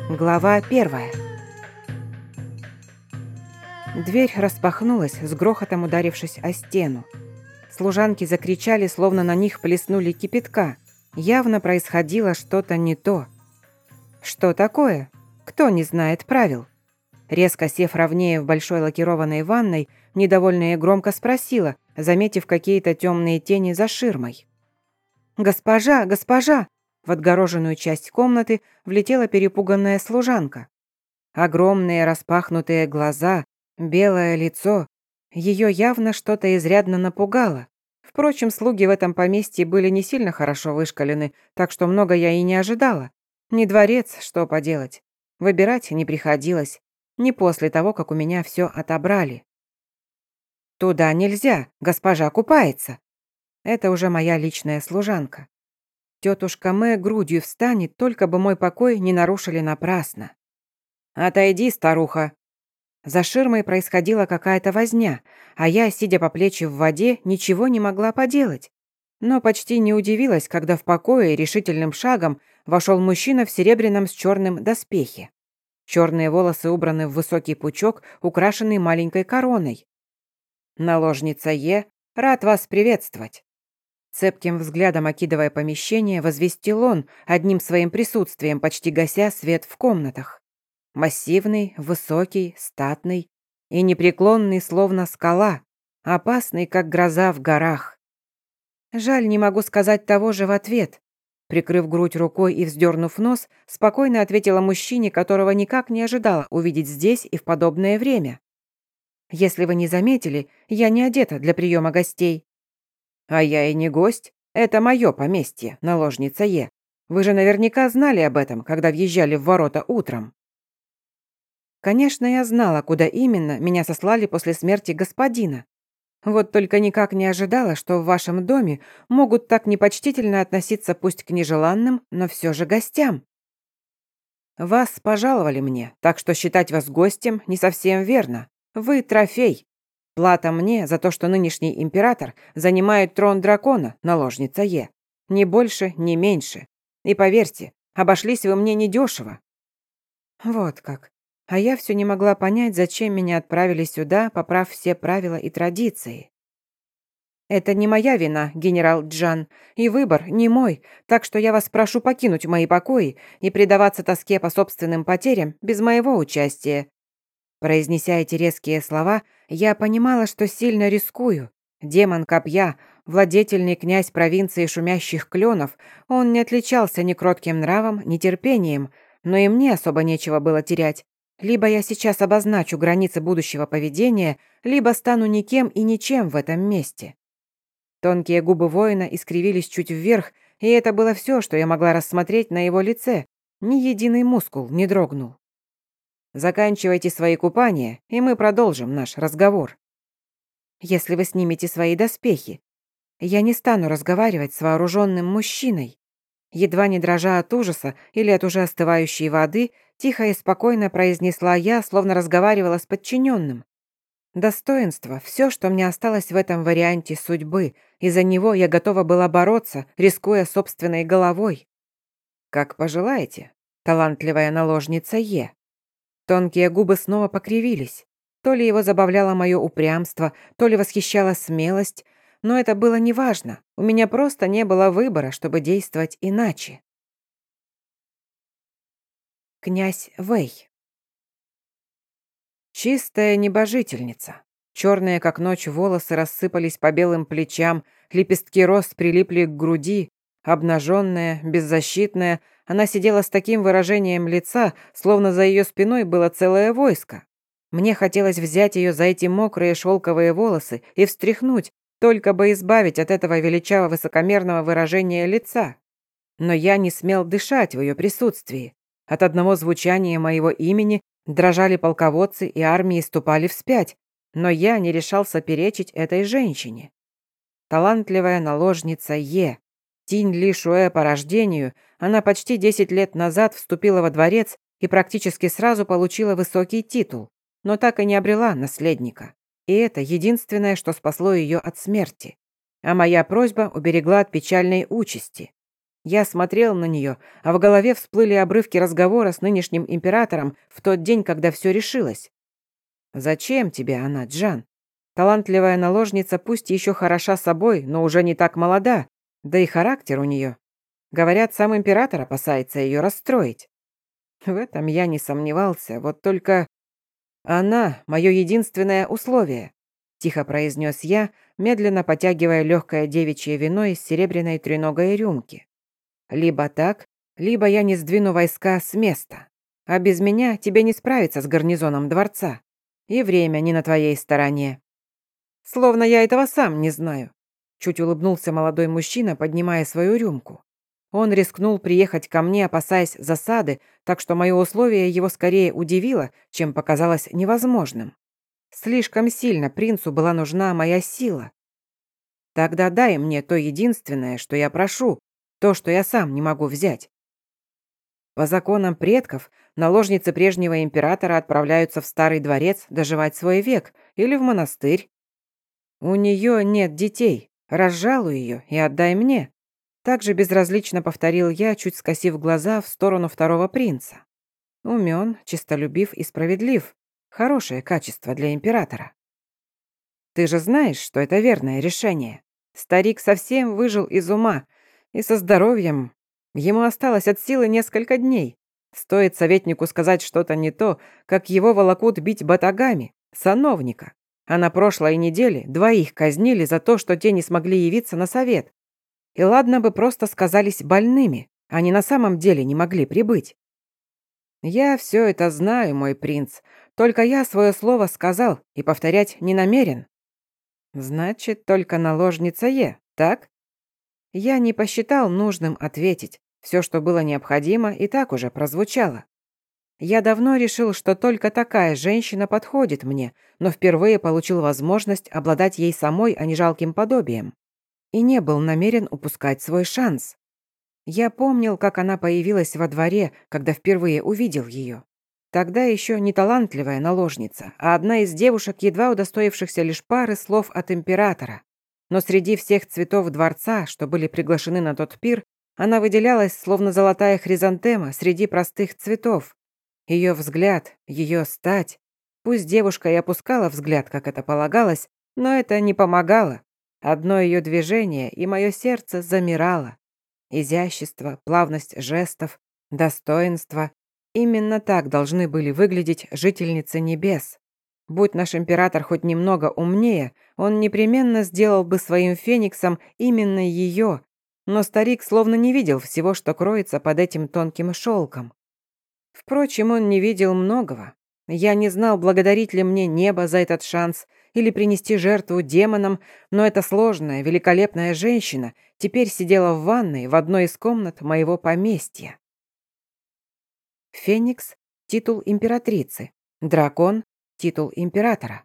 Глава 1. Дверь распахнулась, с грохотом ударившись о стену. Служанки закричали, словно на них плеснули кипятка. Явно происходило что-то не то. Что такое? Кто не знает правил? Резко сев ровнее в большой лакированной ванной, недовольная громко спросила, заметив какие-то темные тени за ширмой. «Госпожа, госпожа!» В отгороженную часть комнаты влетела перепуганная служанка. Огромные распахнутые глаза, белое лицо. Ее явно что-то изрядно напугало. Впрочем, слуги в этом поместье были не сильно хорошо вышкалены, так что много я и не ожидала. Не дворец, что поделать. Выбирать не приходилось. Не после того, как у меня все отобрали. «Туда нельзя, госпожа купается». Это уже моя личная служанка. Тетушка Мэ грудью встанет, только бы мой покой не нарушили напрасно. «Отойди, старуха!» За ширмой происходила какая-то возня, а я, сидя по плечи в воде, ничего не могла поделать. Но почти не удивилась, когда в покое решительным шагом вошел мужчина в серебряном с черным доспехе. Черные волосы убраны в высокий пучок, украшенный маленькой короной. «Наложница Е, рад вас приветствовать!» Цепким взглядом окидывая помещение, возвестил он, одним своим присутствием почти гася свет в комнатах. Массивный, высокий, статный и непреклонный, словно скала, опасный, как гроза в горах. Жаль, не могу сказать того же в ответ. Прикрыв грудь рукой и вздернув нос, спокойно ответила мужчине, которого никак не ожидала увидеть здесь и в подобное время. Если вы не заметили, я не одета для приема гостей. А я и не гость. Это мое поместье, наложница Е. Вы же наверняка знали об этом, когда въезжали в ворота утром. Конечно, я знала, куда именно меня сослали после смерти господина. Вот только никак не ожидала, что в вашем доме могут так непочтительно относиться пусть к нежеланным, но все же гостям. Вас пожаловали мне, так что считать вас гостем не совсем верно. Вы трофей. Плата мне за то, что нынешний император занимает трон дракона, наложница Е. Ни больше, ни меньше. И поверьте, обошлись вы мне недешево. Вот как. А я все не могла понять, зачем меня отправили сюда, поправ все правила и традиции. Это не моя вина, генерал Джан, и выбор не мой, так что я вас прошу покинуть мои покои и предаваться тоске по собственным потерям без моего участия. Произнеся эти резкие слова, я понимала, что сильно рискую. Демон Копья, владетельный князь провинции шумящих кленов, он не отличался ни кротким нравом, ни терпением, но и мне особо нечего было терять. Либо я сейчас обозначу границы будущего поведения, либо стану никем и ничем в этом месте. Тонкие губы воина искривились чуть вверх, и это было все, что я могла рассмотреть на его лице. Ни единый мускул не дрогнул. Заканчивайте свои купания, и мы продолжим наш разговор. Если вы снимете свои доспехи, я не стану разговаривать с вооруженным мужчиной. Едва не дрожа от ужаса или от уже остывающей воды, тихо и спокойно произнесла я, словно разговаривала с подчиненным. Достоинство – все, что мне осталось в этом варианте судьбы, и за него я готова была бороться, рискуя собственной головой. Как пожелаете, талантливая наложница Е. Тонкие губы снова покривились. То ли его забавляло мое упрямство, то ли восхищала смелость, но это было неважно. У меня просто не было выбора, чтобы действовать иначе. Князь Вэй. Чистая небожительница. Черные, как ночь, волосы рассыпались по белым плечам, лепестки роз прилипли к груди. Обнаженная, беззащитная, она сидела с таким выражением лица, словно за ее спиной было целое войско. Мне хотелось взять ее за эти мокрые шелковые волосы и встряхнуть, только бы избавить от этого величавого высокомерного выражения лица. Но я не смел дышать в ее присутствии. От одного звучания моего имени дрожали полководцы и армии ступали вспять, но я не решался перечить этой женщине. Талантливая наложница Е. Тинь Ли Шуэ по рождению, она почти 10 лет назад вступила во дворец и практически сразу получила высокий титул, но так и не обрела наследника. И это единственное, что спасло ее от смерти. А моя просьба уберегла от печальной участи. Я смотрел на нее, а в голове всплыли обрывки разговора с нынешним императором в тот день, когда все решилось. «Зачем тебе она, Джан? Талантливая наложница пусть еще хороша собой, но уже не так молода, да и характер у нее. Говорят, сам император опасается ее расстроить». В этом я не сомневался, вот только она — мое единственное условие, тихо произнес я, медленно потягивая легкое девичье вино из серебряной треногой рюмки. Либо так, либо я не сдвину войска с места. А без меня тебе не справиться с гарнизоном дворца. И время не на твоей стороне. Словно я этого сам не знаю. Чуть улыбнулся молодой мужчина, поднимая свою рюмку. Он рискнул приехать ко мне, опасаясь засады, так что мое условие его скорее удивило, чем показалось невозможным. Слишком сильно принцу была нужна моя сила. Тогда дай мне то единственное, что я прошу, то, что я сам не могу взять. По законам предков, наложницы прежнего императора отправляются в старый дворец доживать свой век или в монастырь. У нее нет детей, разжалуй ее и отдай мне. Также безразлично повторил я, чуть скосив глаза в сторону второго принца. Умен, честолюбив и справедлив. Хорошее качество для императора. Ты же знаешь, что это верное решение. Старик совсем выжил из ума, и со здоровьем ему осталось от силы несколько дней. Стоит советнику сказать что-то не то, как его волокут бить батагами, сановника. А на прошлой неделе двоих казнили за то, что те не смогли явиться на совет. И ладно бы просто сказались больными, они на самом деле не могли прибыть. Я все это знаю, мой принц, только я свое слово сказал и повторять не намерен. Значит, только наложница Е, так? Я не посчитал нужным ответить. Все, что было необходимо, и так уже прозвучало. Я давно решил, что только такая женщина подходит мне, но впервые получил возможность обладать ей самой, а не жалким подобием. И не был намерен упускать свой шанс. Я помнил, как она появилась во дворе, когда впервые увидел ее. Тогда еще не талантливая наложница, а одна из девушек, едва удостоившихся лишь пары слов от императора. Но среди всех цветов дворца, что были приглашены на тот пир, она выделялась, словно золотая хризантема среди простых цветов. Ее взгляд, ее стать. Пусть девушка и опускала взгляд, как это полагалось, но это не помогало. Одно ее движение, и мое сердце замирало. Изящество, плавность жестов, достоинство. Именно так должны были выглядеть жительницы небес. Будь наш император хоть немного умнее, он непременно сделал бы своим фениксом именно ее, но старик словно не видел всего, что кроется под этим тонким шелком. Впрочем, он не видел многого. Я не знал, благодарить ли мне небо за этот шанс или принести жертву демонам, но эта сложная, великолепная женщина теперь сидела в ванной в одной из комнат моего поместья. Феникс — титул императрицы, дракон — титул императора.